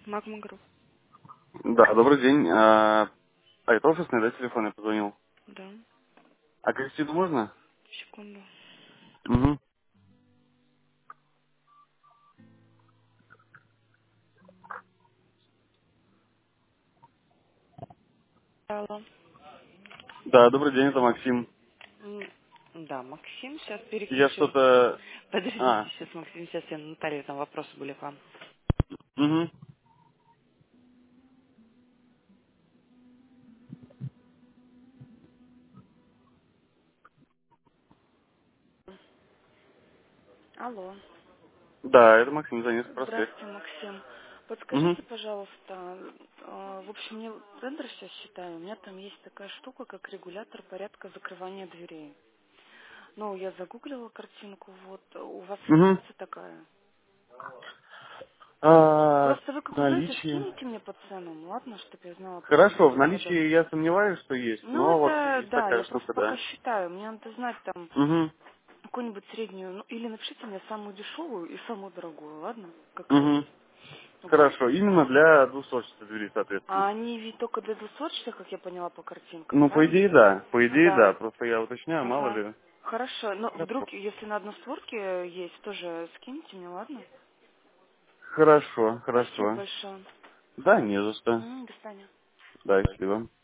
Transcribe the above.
Магма Групп. Да, добрый день. Это офисный, да, телефон я позвонил? Да. А Кристину можно? Секунду. Угу. Алло. Да, добрый день, это Максим. Да, Максим, сейчас Я переключу. что-то... Подождите, сейчас, Максим, сейчас я Наталья, там вопросы были к вам. Угу. Алло. Да, это Максим, Занес проспект. Здравствуйте, Максим. Угу. Подскажите, пожалуйста, в общем, мне тендер сейчас считаю, у меня там есть такая штука, как регулятор порядка закрывания дверей. Ну, я загуглила картинку, вот, у вас Угу. имеется такая? В Просто вы как узнаете, наличии... скинете мне по ценам, ладно, чтобы я знала по Хорошо, в каким годам. наличии я сомневаюсь, что есть, Ну, но вот это, есть да, такая я просто штука, пока да. считаю. Мне надо знать там Угу. какую-нибудь среднюю, ну, или напишите мне самую дешевую и самую дорогую, ладно? Какая Угу. есть. Вот. Хорошо, именно для двухсотчатых дверей, соответственно. А они ведь только для двухсоточных, как я поняла по картинкам, Ну, по правильно? идее, да. По идее, Да. да. Просто я уточняю, мало Ага. ли. Хорошо. Но Хорошо. вдруг, если на одностворке есть, тоже скиньте мне, ладно? Хорошо, Спасибо хорошо. большое. Да, не за что. До свидания. Да, счастливо.